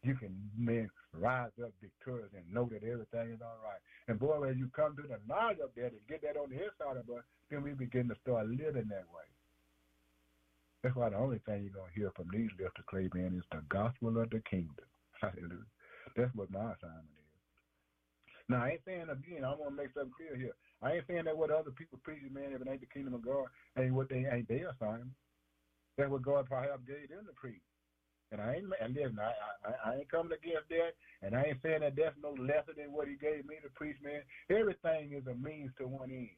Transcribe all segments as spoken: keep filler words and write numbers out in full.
you can, man, rise up victorious and know that everything is all right. And boy, when you come to the knowledge of that and get that on the inside of us, then we begin to start living that way. That's why the only thing you're going to hear from these lips to clay men is the gospel of the kingdom. Hallelujah. That's what my assignment is. Now, I ain't saying, again, I want to make something clear here. I ain't saying that what other people preach, man, if it ain't the kingdom of God, ain't what they ain't their assignment. That's what God perhaps gave them to preach. And I ain't, and listen, I, I, I ain't coming against that, and I ain't saying that that's no lesser than what he gave me to preach, man. Everything is a means to one end.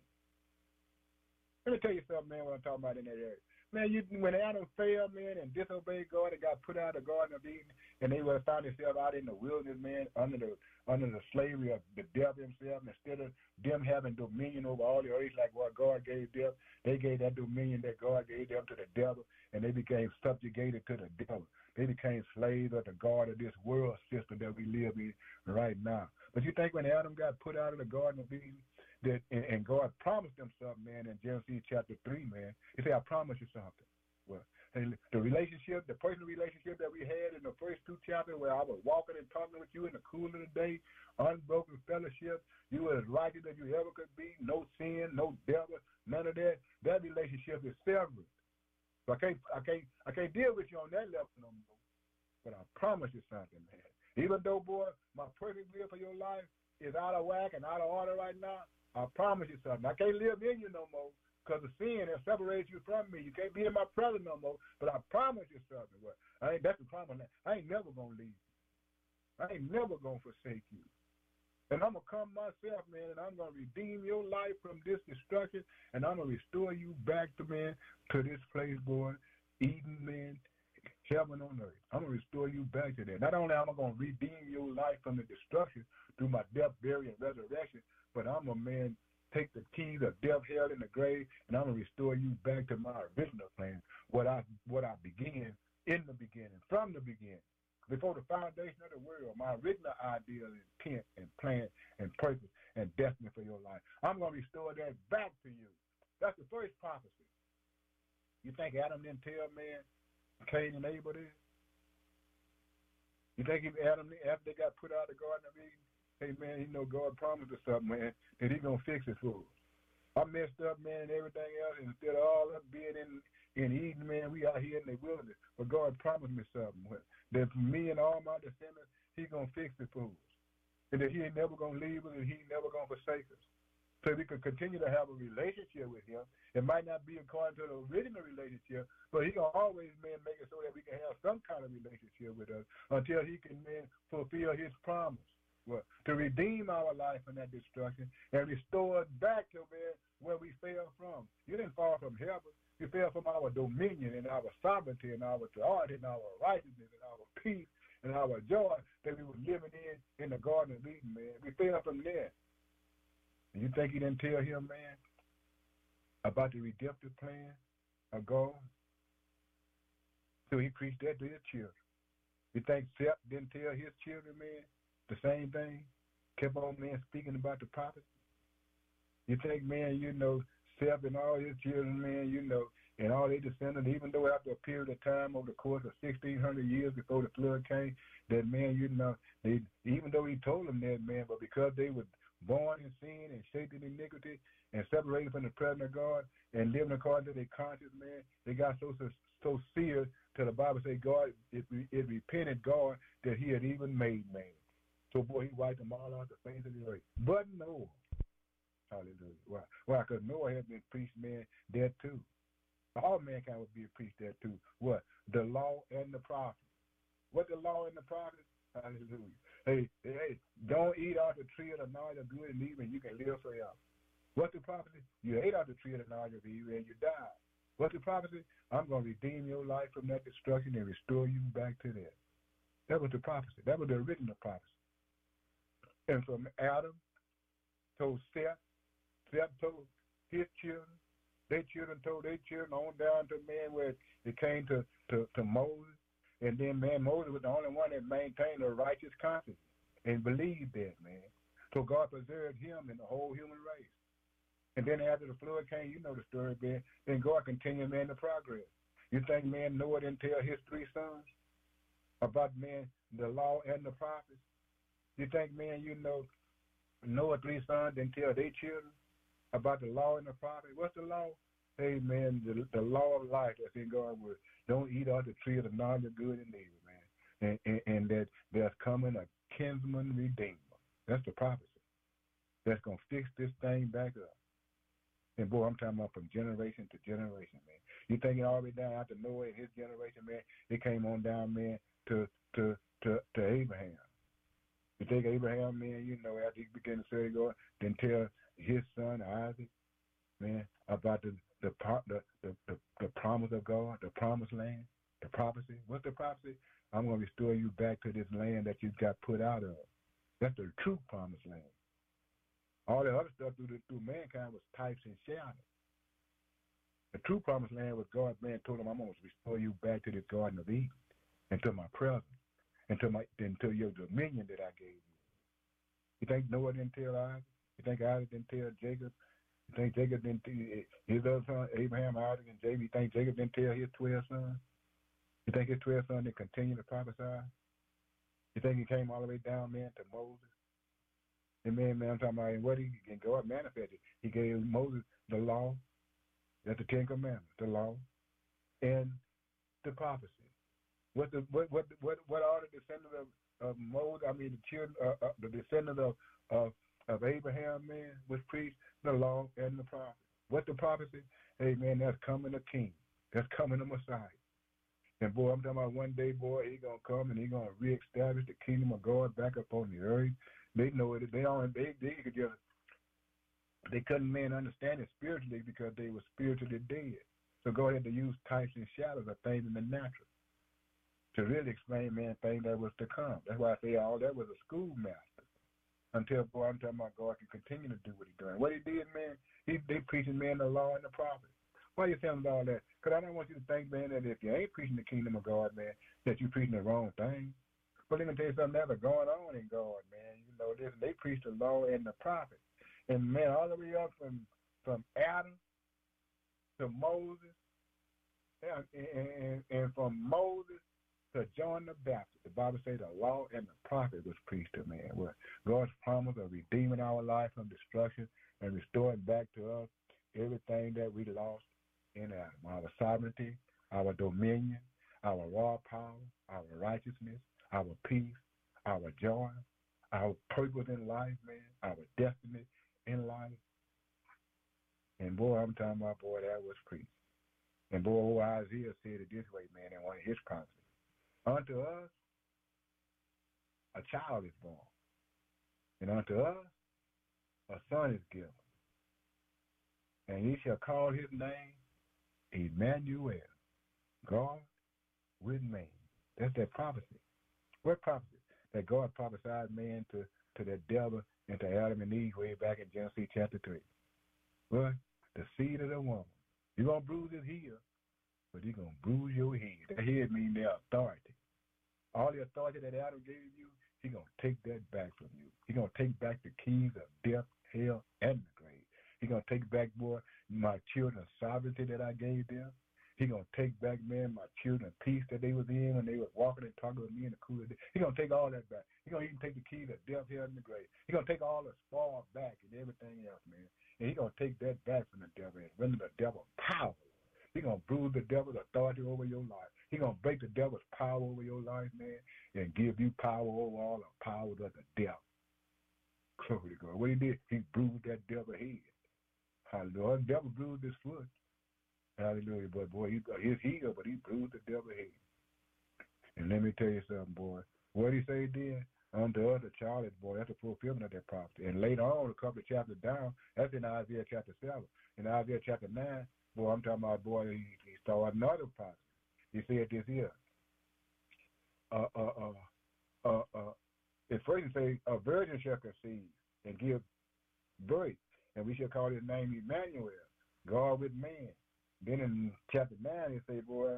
Let me tell you something, man, what I'm talking about in that area. Man, you, when Adam failed, man, and disobeyed God and got put out of the Garden of Eden, and they would have found themselves out in the wilderness, man, under the under the slavery of the devil himself, and instead of them having dominion over all the earth like what God gave them, they gave that dominion that God gave them to the devil, and they became subjugated to the devil. They became slaves of the God of this world system that we live in right now. But you think when Adam got put out of the Garden of Eden, that and, and God promised them something, man, in Genesis chapter three, man. He said, I promise you something. Well, the relationship, the personal relationship that we had in the first two chapters where I was walking and talking with you in the cool of the day, unbroken fellowship, you were as righteous as you ever could be, no sin, no devil, none of that. That relationship is severed. So I can't, I can't, I can't deal with you on that level no more. But I promise you something, man. Even though, boy, my perfect will for your life is out of whack and out of order right now, I promise you something. I can't live in you no more because of sin that separates you from me. You can't be in my presence no more. But I promise you something. Well, I ain't, that's the promise. I ain't never going to leave you. I ain't never going to forsake you. And I'm going to come myself, man, and I'm going to redeem your life from this destruction, and I'm going to restore you back to, man, to this place, boy, Eden, man, heaven on earth. I'm going to restore you back to that. Not only am I going to redeem your life from the destruction through my death, burial, and resurrection, but I'm going to, man, take the keys of death, hell, and the grave, and I'm going to restore you back to my original plan, what I what I began in the beginning, from the beginning, before the foundation of the world, my original ideal, intent, and plan, and purpose, and destiny for your life. I'm going to restore that back to you. That's the first prophecy. You think Adam didn't tell, man, Cain and Abel did? You think if Adam, after they got put out of the Garden of Eden, hey, man, you know God promised us something, man, that he's going to fix it for us. I messed up, man, and everything else, and instead of all us being in, in Eden, man, we out here in the wilderness. But God promised me something, that for me and all my descendants, he's going to fix it for us. And that he ain't never going to leave us, and he ain't never going to forsake us. So we could continue to have a relationship with him. It might not be according to the original relationship, but he going to always, man, make it so that we can have some kind of relationship with us until he can, man, fulfill his promise. Well, to redeem our life from that destruction and restore it back to where, where we fell from. You didn't fall from heaven. You fell from our dominion and our sovereignty and our authority and our righteousness and our peace and our joy that we were living in in the Garden of Eden, man. We fell from there. And you think he didn't tell him, man, about the redemptive plan of God? So he preached that to his children. You think Seth didn't tell his children, man, the same thing? Kept on, man, speaking about the prophets? You think, man, you know, Seth and all his children, man, you know, and all their descendants, even though after a period of time over the course of sixteen hundred years before the flood came, that, man, you know, they, even though he told them that, man, but because they were born in sin and shaped in iniquity and separated from the presence of God and living according to their conscience, man, they got so so, so seared till the Bible say God, it, it repented God that he had even made man. So, boy, he wiped them all off the face of the earth. But Noah, hallelujah. Why? Why? Because Noah had been preached, man, that too. All mankind would be preached that too. What? The law and the prophets. What the law and the prophets? Hallelujah. Hey, hey, don't eat out the tree of the knowledge of good and evil and you can live forever. What's the prophecy? You ate out the tree of the knowledge of evil and you died. What's the prophecy? I'm going to redeem your life from that destruction and restore you back to that. That was the prophecy. That was the original prophecy. And from Adam told Seth, Seth told his children, their children told their children, on down to man where it came to, to, to Moses. And then, man, Moses was the only one that maintained a righteous conscience and believed that, man. So God preserved him and the whole human race. And then after the flood came, you know the story, man, then God continued, man, the progress. You think, man, Noah didn't tell his three sons about, man, the law and the prophets? You think, man, you know, Noah three sons didn't tell their children about the law and the prophet? What's the law? Hey, man, the, the law of life that's in God's word. Don't eat of the tree of the knowledge of good and evil, man. And, and, and that there's coming a kinsman redeemer. That's the prophecy. That's going to fix this thing back up. And, boy, I'm talking about from generation to generation, man. You think it all the way down after Noah and his generation, man, it came on down, man, to to to, to Abraham. You think Abraham, man, you know, after he began to serve God, then tell his son Isaac, man, about the the, the the the the promise of God, the promised land, the prophecy. What's the prophecy? I'm going to restore you back to this land that you got put out of. That's the true promised land. All the other stuff through the, through mankind was types and shadows. The true promised land was God, man, told him, I'm going to restore you back to this Garden of Eden, and to my presence, and to, my, and to your dominion that I gave you. You think Noah didn't tell Isaac? You think Isaac didn't tell Jacob? You think Jacob didn't tell his other son, Abraham, Isaac, and Jacob? You think Jacob didn't tell his twelve sons? You think his twelve sons didn't continue to prophesy? You think he came all the way down, man, to Moses? And man, man, I'm talking about, and what he, and God manifested. He gave Moses the law, that's the Ten Commandments, the law, and the prophecy. What the what what what what are the descendants of, of Moses? I mean, the children, uh, uh, the descendants of, of of Abraham, man, was preached the law and the prophet. What the prophecy? Hey, man, that's coming a king. That's coming a Messiah. And boy, I'm talking about one day, boy, he gonna come and he gonna reestablish the kingdom of God back up on the earth. They know it. They don't. They they could just. They couldn't, man, understand it spiritually because they were spiritually dead. So God had to use types and shadows of things in the natural to really explain, man, things that was to come. That's why I say all that was a schoolmaster. Until, boy, I'm talking about God can continue to do what he's doing. What he did, man, he they preaching, man, the law and the prophets. Why are you telling about all that? Because I don't want you to think, man, that if you ain't preaching the kingdom of God, man, that you're preaching the wrong thing. But let me tell you something that's going on in God, man. You know, listen, they preach the law and the prophets. And, man, all the way up from, from Adam to Moses, and, and, and from Moses to John the Baptist, the Bible says the law and the prophet was preached to man. Where God's promise of redeeming our life from destruction and restoring back to us everything that we lost in Adam. Our sovereignty, our dominion, our raw power, our righteousness, our peace, our joy, our purpose in life, man, our destiny in life. And boy, I'm talking about, boy, that was preached. And boy, old Isaiah said it this way, man, in one of his prophecies. Unto us a child is born, and unto us a son is given. And he shall call his name Emmanuel, God with man. That's that prophecy. What prophecy? That God prophesied man to, to the devil and to Adam and Eve way back in Genesis chapter three. What? The seed of the woman. You're going to bruise his heel, but he's going to bruise your head. That head means their authority. All the authority that Adam gave you, he's going to take that back from you. He's going to take back the keys of death, hell, and the grave. He's going to take back, boy, my children's sovereignty that I gave them. He's going to take back, man, my children's peace that they was in when they was walking and talking with me in the cool of the day. He's going to take all that back. He's going to even take the keys of death, hell, and the grave. He's going to take all the spoil back and everything else, man. And he's going to take that back from the devil and render the devil power. He's going to bruise the devil's authority over your life. He's going to break the devil's power over your life, man, and give you power over all the powers of the devil. Glory to God. What he did, he bruised that devil's head. Hallelujah. The devil bruised his foot. Hallelujah. But, boy, he got his heel, but he bruised the devil's head. And let me tell you something, boy. What he say then? Unto us a child is born. That's the fulfillment of that prophecy. And later on, a couple of chapters down, that's in Isaiah chapter seven. In Isaiah chapter nine, boy, I'm talking about, boy, he, he saw another prophecy. He said this here. Uh, uh, uh, uh, uh, at first he say, a virgin shall conceive and give birth, and we shall call his name Emmanuel, God with man. Then in chapter nine, he say, boy,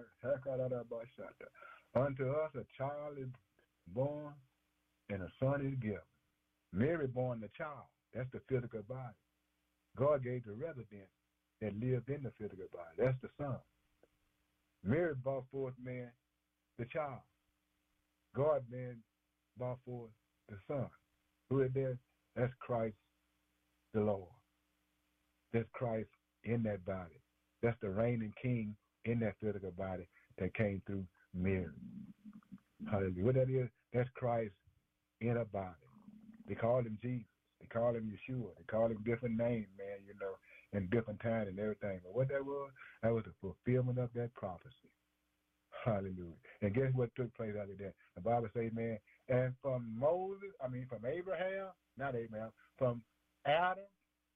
unto us a child is born, and a son is given. Mary born the child. That's the physical body. God gave the residence that lived in the physical body. That's the son. Mary brought forth, man, the child. God, man, brought forth the Son. Who is that? That's Christ the Lord. That's Christ in that body. That's the reigning king in that physical body that came through Mary. Hallelujah. What that is, that's Christ in a body. They call him Jesus. They call him Yeshua. They call him different names, man, you know, in different times and everything. But what that was, that was the fulfillment of that prophecy. Hallelujah. And guess what took place after that? The Bible says, man, and from Moses, I mean from Abraham, not Abraham, from Adam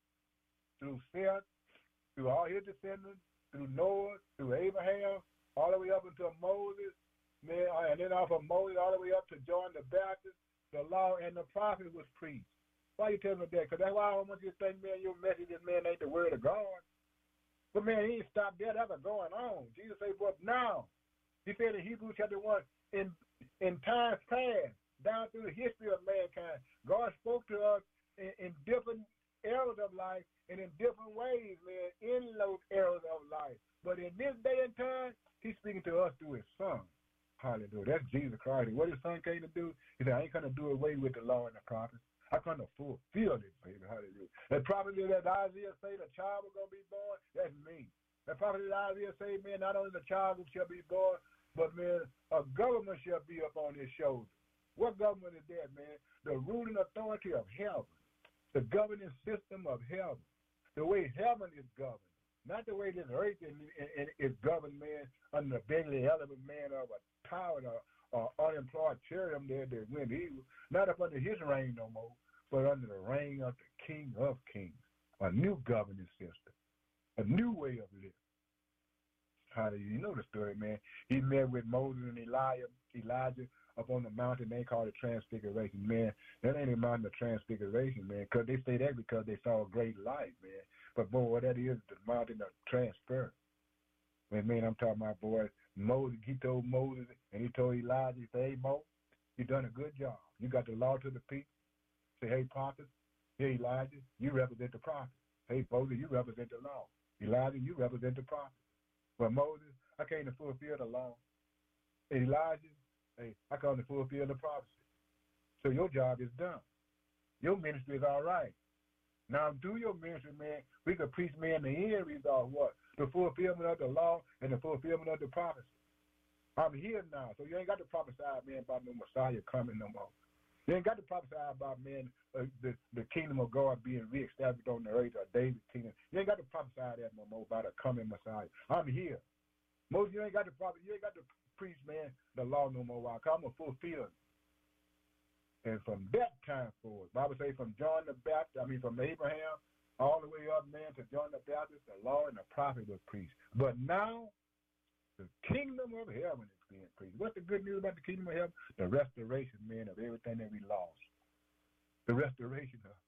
through Seth, through all his descendants, through Noah, through Abraham, all the way up until Moses, man, and then off of Moses all the way up to John the Baptist, the law and the prophet was preached. Why you telling me that? Because that's why I don't want you to think, man, your message is, man, ain't the word of God. But, man, he ain't stopped there. That's what's going on. Jesus said, but now, he said in Hebrews chapter one, in in times past, down through the history of mankind, God spoke to us in, in different eras of life and in different ways, man, in those eras of life. But in this day and time, he's speaking to us through his Son. Hallelujah. That's Jesus Christ. What his Son came to do, he said, I ain't going to do away with the law and the prophets. I'm going to fulfill it, baby. Hallelujah. The prophecy that Isaiah say the child was going to be born, that's me. The prophecy that Isaiah say, man, not only the child shall be born, but, man, a government shall be up on his shoulders. What government is that, man? The ruling authority of heaven. The governing system of heaven. The way heaven is governed. Not the way this earth is, is governed, man, under the beggarly element, man, of a power or, or unemployed cherub there that went evil. Not up under his reign no more, but under the reign of the King of Kings. A new governing system. A new way of living. Hallelujah. You know the story, man. He met with Moses and Elijah, Elijah up on the mountain they call it Transfiguration, man. That ain't a mountain of Transfiguration, man, because they say that because they saw a great light, man. But, boy, what that is, the mountain of transfer. Man, man, I'm talking about, boy, Moses, he told Moses and he told Elijah, he said, hey, Mo, you done a good job. You got the law to the people. Say, hey, prophet, hey, Elijah, you represent the prophet. Hey, Moses, you represent the law. Elijah, you represent the prophet. Well, Moses, I came to fulfill the law. Elijah, hey, I come to fulfill the prophecy. So your job is done. Your ministry is all right. Now, do your ministry, man. We could preach, man, the end result, what? The fulfillment of the law and the fulfillment of the prophecy. I'm here now, so you ain't got to prophesy, man, about no Messiah coming no more. You ain't got to prophesy about, man, uh, the, the kingdom of God being reestablished on the earth, or David's kingdom. You ain't got to prophesy that no more about a coming Messiah. I'm here. Most you ain't got to prophet, you ain't got to preach, man, the law no more. While I'm a fulfill. And from that time forward, Bible says from John the Baptist, I mean from Abraham, all the way up, man, to John the Baptist, the law and the prophet was preached. But now, the kingdom of heaven is being preached. What's the good news about the kingdom of heaven? The restoration, man, of everything that we lost. The restoration of.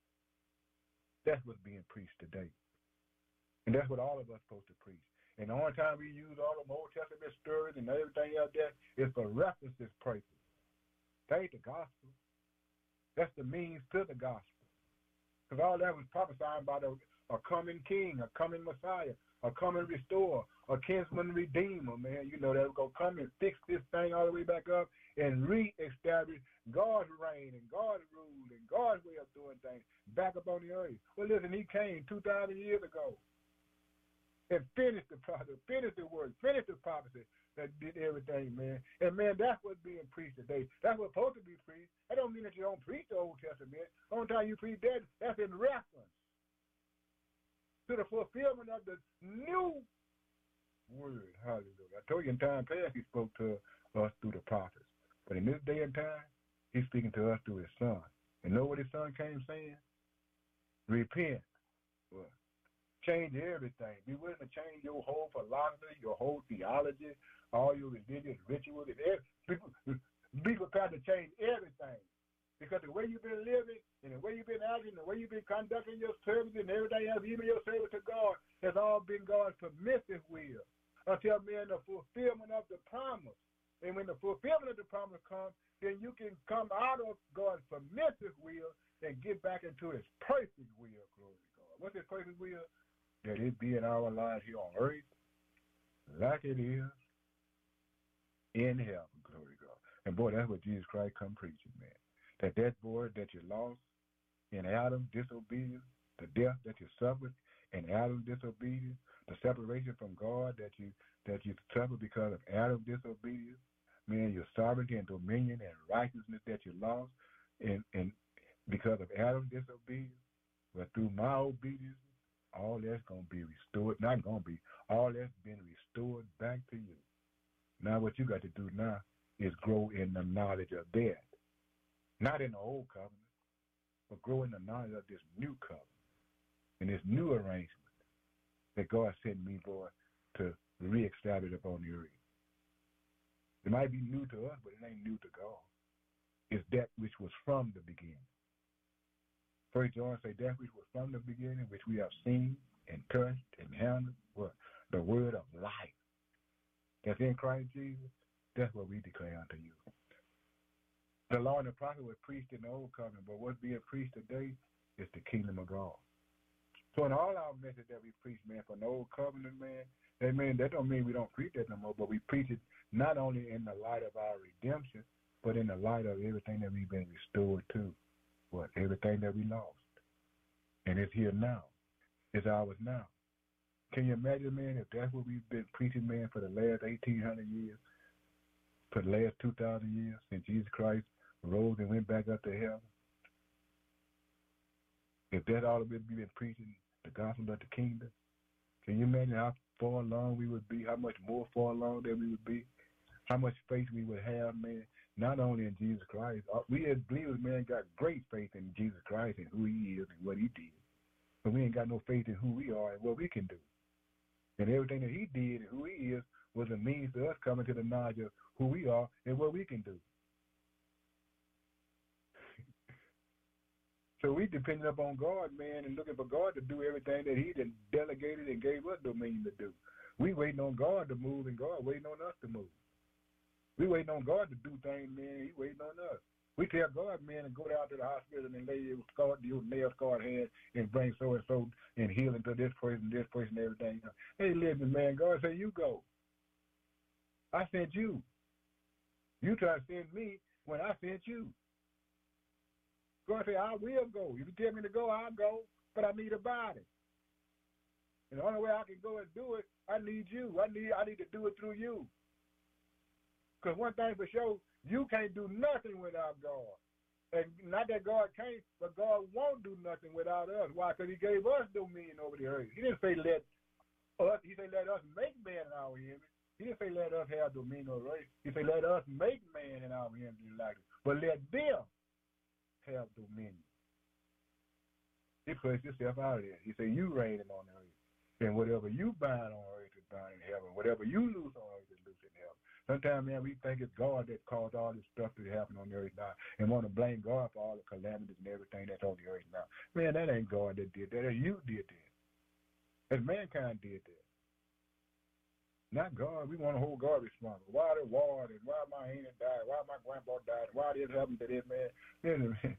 That's what's being preached today. And that's what all of us are supposed to preach. And the only time we use all the Old Testament stories and everything else there is for references purposes. That ain't the gospel. That's the means to the gospel. Because all that was prophesying about a, a coming king, a coming Messiah, a coming restorer, a kinsman redeemer, man. You know, that was going to come and fix this thing all the way back up and re-establish God's reign and God's rule and God's way of doing things back up on the earth. Well, listen, he came two thousand years ago and finished the process, finished the work, finished the prophecy that did everything, man. And, man, that's what's being preached today. That's what's supposed to be preached. That don't mean that you don't preach the Old Testament. The only time you preach that, that's in reference to the fulfillment of the new word. Hallelujah. I told you in time past he spoke to us through the prophets. But in this day and time, he's speaking to us through his Son. And know what his Son came saying? Repent. Well, change everything. Be willing to change your whole philosophy, your whole theology, all your religious rituals. Be prepared to change everything. Because the way you've been living and the way you've been acting, the way you've been conducting your service and everything else, even your service to God, has all been God's permissive will. Until, man, the fulfillment of the promise. And when the fulfillment of the promise comes, then you can come out of God's permissive will and get back into his perfect will, glory to God. What's his perfect will? That it be in our lives here on earth like it is in heaven, glory to God. And boy, that's what Jesus Christ come preaching, man. That that boy that you lost in Adam's disobedience, the death that you suffered in Adam's disobedience, the separation from God that you that you suffered because of Adam's disobedience, man, your sovereignty and dominion and righteousness that you lost in, in because of Adam's disobedience, but through my obedience, all that's going to be restored. Not going to be. All that's been restored back to you. Now what you got to do now is grow in the knowledge of that. Not in the old covenant, but grow in the knowledge of this new covenant and this new arrangement that God sent me, boy, to reestablish upon the earth. It might be new to us, but it ain't new to God. It's that which was from the beginning. First John say that which was from the beginning, which we have seen and touched and handled, what? The word of life. That's in Christ Jesus. That's what we declare unto you. The law and the prophet were preached in the old covenant, but what's being preached today is the kingdom of God. So in all our message that we preach, man, from the old covenant, man, that mean that don't mean we don't preach that no more, but we preach it not only in the light of our redemption, but in the light of everything that we've been restored to. What? Everything that we lost. And it's here now. It's ours now. Can you imagine, man, if that's what we've been preaching, man, for the last eighteen hundred years, for the last two thousand years, since Jesus Christ rose and went back up to heaven? If that's all we've been preaching, the gospel of the kingdom, can you imagine how far along we would be, how much more far along that we would be, how much faith we would have, man, not only in Jesus Christ. We as believers, man, got great faith in Jesus Christ and who he is and what he did. But we ain't got no faith in who we are and what we can do. And everything that he did and who he is was a means to us coming to the knowledge of who we are and what we can do. So we depending upon God, man, and looking for God to do everything that he done delegated and gave us dominion to do. We waiting on God to move and God waiting on us to move. We waiting on God to do things, man. He waiting on us. We tell God, man, to go down to the hospital and lay your scarred, your nail scarred hand and bring so and so and healing to this person, this person, everything. Hey, listen, man. God say you go. I sent you. You try to send me when I sent you. God say I will go. If you tell me to go, I'll go. But I need a body. And the only way I can go and do it, I need you. I need I need to do it through you. Because one thing for sure, you can't do nothing without God. And not that God can't, but God won't do nothing without us. Why? Because he gave us dominion over the earth. He didn't say let us, he said let us make man in our image. He didn't say let us have dominion over the earth. He said let us make man in our image and likeness. But let them have dominion. He puts himself out of there. He said you reigning on the earth. And whatever you bind on earth is bound in heaven. Whatever you loose on earth is loose in heaven. Sometimes, man, we think it's God that caused all this stuff to happen on the earth now and want to blame God for all the calamities and everything that's on the earth now. Man, that ain't God that did that. That you did that. That mankind did that. Not God. We want to hold God responsible. Why the war and why my aunt died? Why my grandpa died? Why this happened to this man? Listen,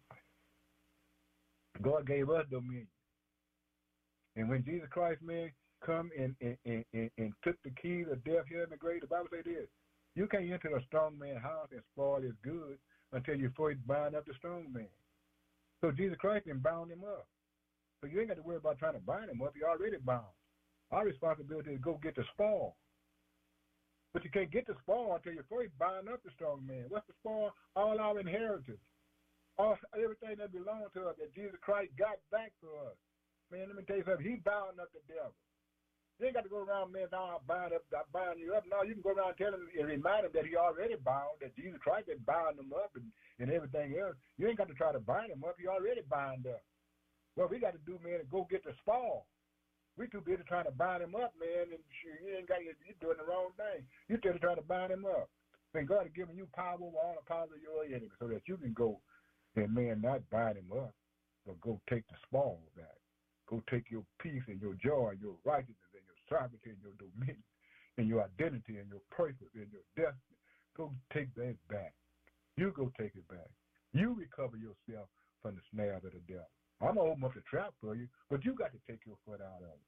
God gave us dominion. And when Jesus Christ, man, come and, and, and, and, and took the keys of death, hell, and the grave, the Bible says this. You can't enter a strong man's house and spoil his goods until you first bind up the strong man. So Jesus Christ then bound him up. So you ain't got to worry about trying to bind him up. He already bound. Our responsibility is to go get the spoil. But you can't get the spoil until you first bind up the strong man. What's the spoil? All our inheritance. All, everything that belongs to us that Jesus Christ got back for us. Man, let me tell you something. He bound up the devil. You ain't got to go around, man, now I bind up, I bind you up. No, you can go around and tell him and remind him that he already bound, that Jesus Christ had bound him up and, and everything else. You ain't got to try to bind him up. He already bound up. What we got to do, man, is go get the spoil. We too busy trying to bind him up, man, and you ain't got, you're doing the wrong thing. You're just trying to bind him up. And God has given you power over all the powers of your enemy so that you can go and, man, not bind him up, but go take the spoil back. Go take your peace and your joy and your righteousness and your sovereignty and your dominion and your identity and your purpose and your destiny. Go take that back. You go take it back. You recover yourself from the snares of the devil. I'm going to open up the trap for you, but you got to take your foot out of it.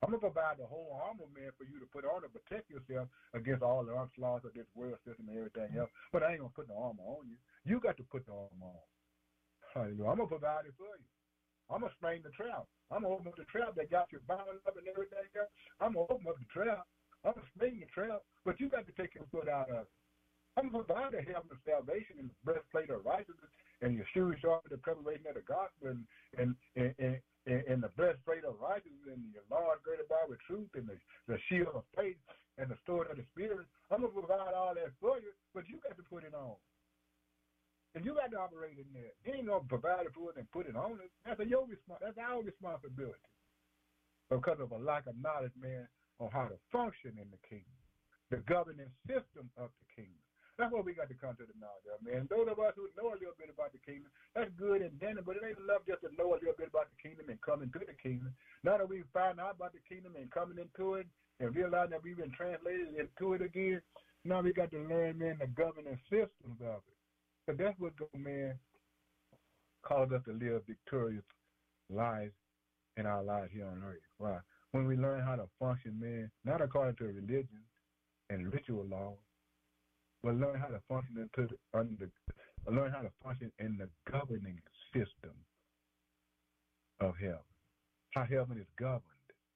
I'm going to provide the whole armor, man, for you to put on to protect yourself against all the onslaughts of this world system and everything else. But I ain't going to put the armor on you. You got to put the armor on. Hallelujah. I'm going to provide it for you. I'm going to strain the trap. I'm going to open up the trap that got you bound up and everything else. I'm going to open up the trap. I'm going to strain the trap, but you got to take your foot out of it. I'm going to provide the helmet of salvation and the breastplate of righteousness and your shoes sharp the preparation of the gospel and, and, and, and and the breastplate of righteousness and your Lord girded about with truth and the, the shield of faith and the sword of the Spirit. I'm going to provide all that for you, but you got to put it on. And you got to operate in there. You ain't going to provide it for us and put it on us. That's, a your respons- that's our responsibility. Because of a lack of knowledge, man, on how to function in the kingdom, the governing system of the kingdom. That's what we got to come to the knowledge of, man. Those of us who know a little bit about the kingdom, that's good and dandy, but it ain't enough just to know a little bit about the kingdom and come into the kingdom. Now that we find out about the kingdom and coming into it and realize that we've been translated into it again, now we got to learn, man, the governing systems of it. But that's what, man, cause us to live victorious lives in our lives here on earth. Why? When we learn how to function, man, not according to religion and ritual laws, but learn how to function into the, under, learn how to function in the governing system of heaven. How heaven is governed,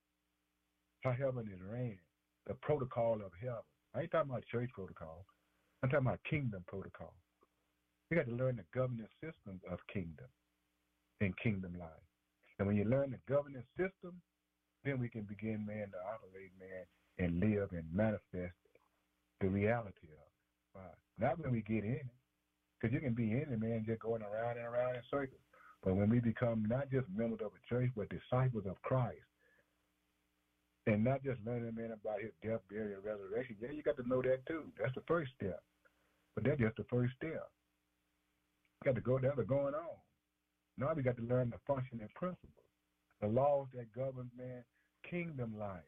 how heaven is ran, the protocol of heaven. I ain't talking about church protocol. I'm talking about kingdom protocol. We got to learn the governing systems of kingdom and kingdom life. And when you learn the governing system, then we can begin, man, to operate, man, and live and manifest the reality of it. Right. Not when we get in it, because you can be in it, man, just going around and around in circles. But when we become not just members of a church, but disciples of Christ, and not just learning, man, about his death, burial, and resurrection, yeah, you got to know that too. That's the first step. But that's just the first step. You got to go, that's what's going on. Now we got to learn the functioning principles, the laws that govern, man, kingdom life.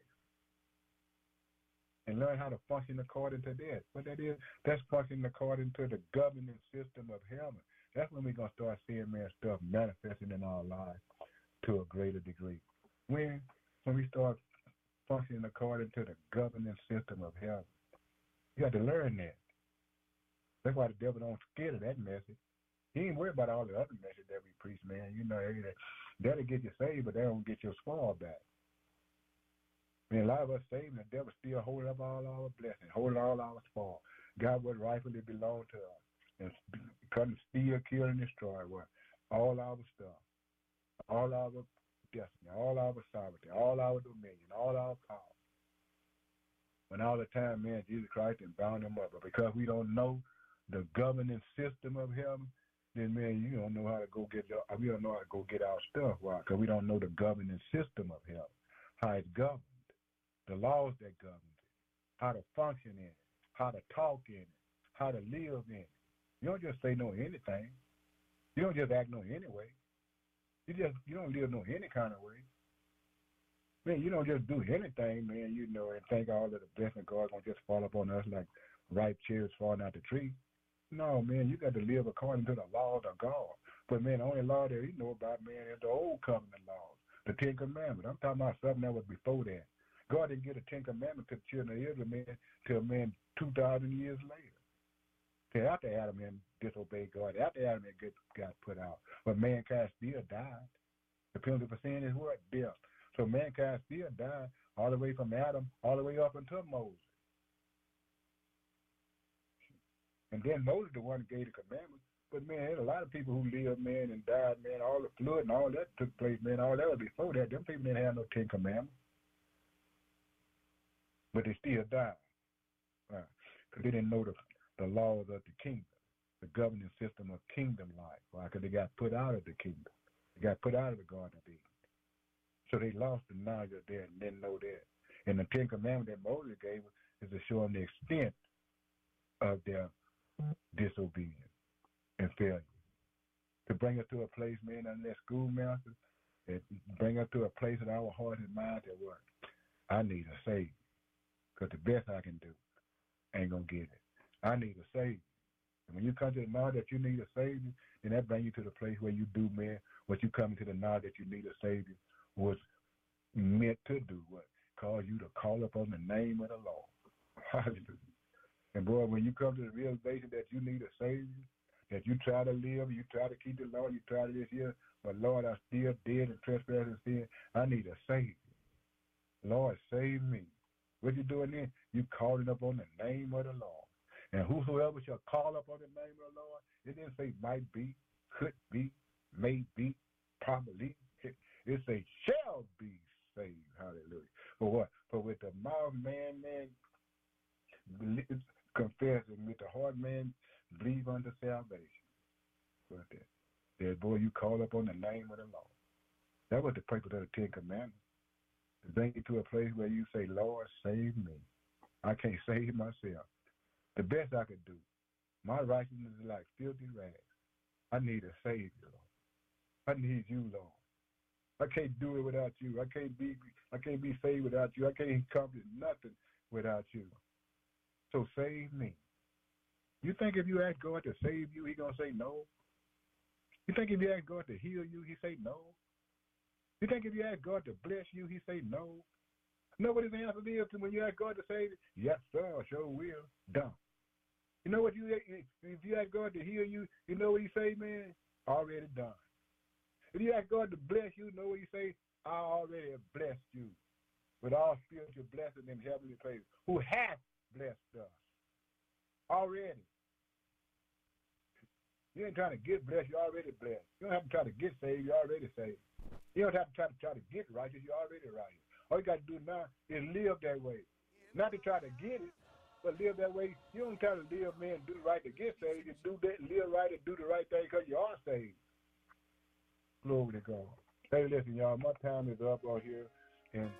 And learn how to function according to that. What that is, that's functioning according to the governing system of heaven. That's when we're going to start seeing, man, stuff manifesting in our lives to a greater degree. When? When we start functioning according to the governing system of heaven. You got to learn that. That's why the devil don't scared of that message. He ain't worried about all the other messages that we preach, man. You know, that'll get you saved, but that don't get your spoil back. I mean, a lot of us saved, and the devil still holding up all our blessings, holding all our spoil. God would rightfully belong to us, and come steal, kill, and destroy what? All our stuff, all our destiny, all our sovereignty, all our dominion, all our power. When all the time, man, Jesus Christ and bound them up. But because we don't know the governing system of heaven, then, man, you don't know how to go get, we don't know how to go get our stuff. Why? Because we don't know the governing system of heaven, how it's governed. The laws that govern it, how to function in it, how to talk in it, how to live in it. You don't just say no anything. You don't just act no any way. You just you don't live no any kind of way. Man, you don't just do anything, man, you know, and think all of the blessings of God gonna just fall upon us like ripe cherries falling out the tree. No, man, you got to live according to the laws of God. But man, the only law that you know about, man, is the old covenant laws, the Ten Commandments. I'm talking about something that was before that. God didn't get a Ten Commandments to the children of Israel, man, till, man, two thousand years later. Till after Adam and disobeyed God, after Adam and get, got put out. But mankind still died. The penalty for sin is what? Death. So mankind still died all the way from Adam, all the way up until Moses. And then Moses the one that gave the commandments. But, man, there's a lot of people who lived, man, and died, man, all the flood and all that took place, man, all that was before that. Them people didn't have no Ten Commandments. But they still died. Right? Because they didn't know the, the laws of the kingdom, the governing system of kingdom life. Right? Because they got put out of the kingdom. They got put out of the Garden of Eden. So they lost the knowledge of that and didn't know that. And the Ten Commandments that Moses gave is to show them the extent of their disobedience and failure. To bring us to a place, man, on that schoolmaster, that bring us to a place in our heart and mind that what? I need a Savior. Because the best I can do ain't going to get it. I need a Savior. And when you come to the knowledge that you need a Savior, then that brings you to the place where you do, man, what you come to the knowledge that you need a Savior was meant to do. What? cause you to call upon the name of the Lord. Hallelujah. And boy, when you come to the realization that you need a Savior, that you try to live, you try to keep the law, you try to this here, but Lord, I'm still dead and trespassing sin. I need a Savior. Lord, save me. What you doing then? You calling up on the name of the Lord. And whosoever shall call up on the name of the Lord, it didn't say might be, could be, may be, probably. It, it say shall be saved. Hallelujah. For what? For with the mouth man, man, confess, and with the heart man, believe unto salvation. But that, that boy, you call up on the name of the Lord. That was the purpose of the Ten Commandments. To bring you to a place where you say, Lord, save me. I can't save myself. The best I could do. My righteousness is like filthy rags. I need a Savior, Lord. I need you, Lord. I can't do it without you. I can't be I can't be saved without you. I can't accomplish nothing without you. So save me. You think if you ask God to save you, He's going to say no? You think if you ask God to heal you, He say no? You think if you ask God to bless you, He say no? You know what His answer is when you ask God to save you? Yes, sir, I sure will. Done. You know what you if you ask God to heal you, you know what He say, man? Already done. If you ask God to bless you, you know what He say? I already have blessed you with all spiritual blessings in heavenly places. Who hath blessed us already? You ain't trying to get blessed, you're already blessed. You don't have to try to get saved, you're already saved. You don't have to try to try to get righteous, you're already righteous. All you got to do now is live that way. Not to try to get it, but live that way. You don't try to live, man, do the right to get saved. You do that, live right and do the right thing because you are saved. Glory to God. Hey, listen, y'all, my time is up out here, and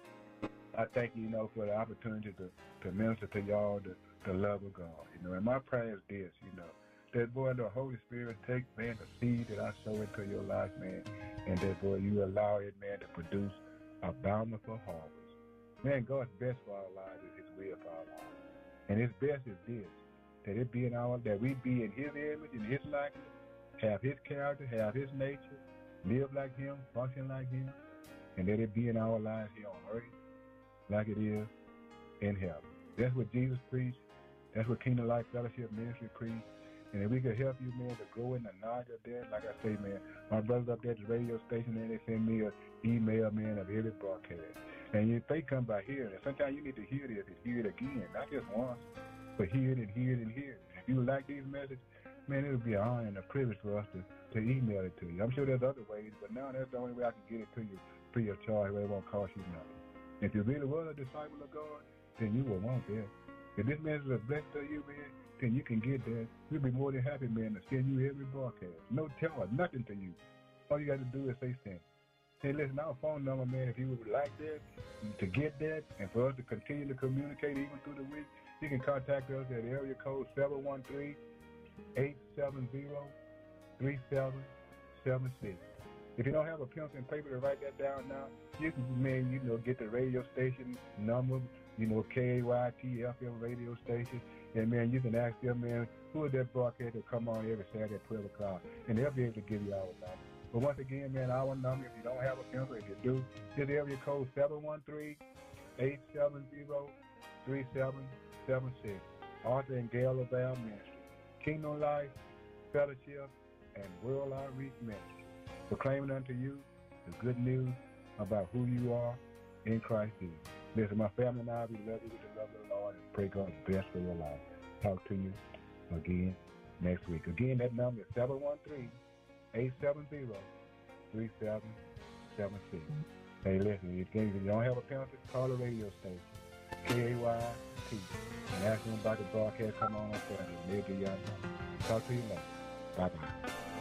I thank you, you know, for the opportunity to, to minister to y'all the, the love of God. You know, and my prayer is this, you know, that, boy, the Holy Spirit take, man, the seed that I sow into your life, man, and that, boy, you allow it, man, to produce a bountiful harvest. Man, God's best for our lives is His will for our lives. And His best is this, that it be in our, that we be in His image, in His likeness, have His character, have His nature, live like Him, function like Him, and that it be in our lives here on earth like it is in heaven. That's what Jesus preached. That's what Kingdom Life Fellowship Ministry preached. And if we could help you, man, to grow in the knowledge of that, like I say, man, my brothers up there at the radio station, man, they send me an email, man, of every broadcast. And if they come by here, and sometimes you need to hear this and hear it again, not just once, but hear it and hear it and hear it. If you like these messages, man, it would be an honor and a privilege for us to, to email it to you. I'm sure there's other ways, but now that's the only way I can get it to you free of charge, where it won't cost you nothing. If you really were a disciple of God, then you will want that. If this message is a blessing to you, man, then you can get that. We'll be more than happy, man, to send you every broadcast. No charge, nothing to you. All you got to do is say send. Hey, listen, our phone number, man, if you would like that, to get that, and for us to continue to communicate even through the week, you can contact us at area code seven one three, eight seven zero, three seven seven six. If you don't have a pencil and paper to write that down now, you can, man, you know, get the radio station number, you know, K A Y T F M radio station, and, man, you can ask them, man, who is that broadcast that come on every Saturday at twelve o'clock, and they'll be able to give you our number. But once again, man, our number, if you don't have a pencil, if you do, is area code seven one three, eight seven zero, three seven seven six. Arthur and Gail LaValle Ministry, Kingdom Life Fellowship, and World Outreach Ministry, proclaiming unto you the good news about who you are in Christ Jesus. Listen, my family and I, we love you with the love of the Lord and pray God's best for your life. Talk to you again next week. Again, that number is seven one three, eight seven zero, three seven seven six. Hey, listen, if you don't have a pencil, call the radio station, K A Y T, and ask them about the broadcast come on on Saturday. They'll give you our number. Talk to you later. Bye-bye.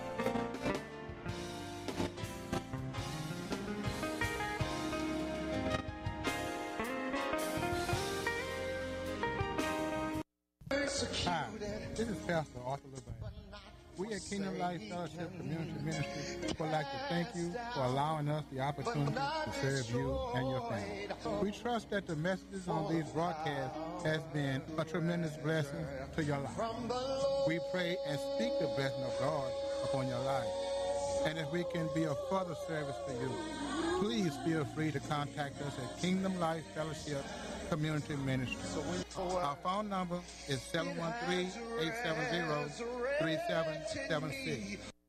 Hi, this is Pastor Arthur LaValle. We at Kingdom Life Fellowship Community Ministry would like to thank you for allowing us the opportunity to serve you and your family. We trust that the messages on these broadcasts has been a tremendous blessing to your life. We pray and speak the blessing of God upon your life. and if we can be of further service to you, please feel free to contact us at Kingdom Life Fellowship Community Ministry. Our phone number is seven one three, eight seven zero, three seven seven six.